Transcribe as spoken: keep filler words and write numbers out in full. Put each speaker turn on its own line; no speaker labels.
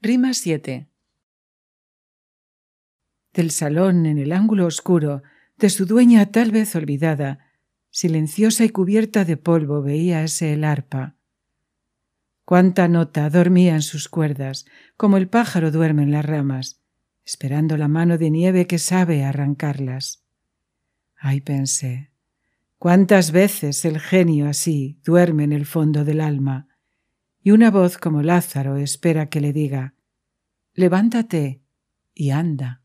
Rima siete. Del salón, en el ángulo oscuro, de su dueña tal vez olvidada, silenciosa y cubierta de polvo veíase el arpa. Cuánta nota dormía en sus cuerdas, como el pájaro duerme en las ramas, esperando la mano de nieve que sabe arrancarlas. Ay, pensé, cuántas veces el genio así duerme en el fondo del alma, y una voz como Lázaro espera que le diga: levántate y anda.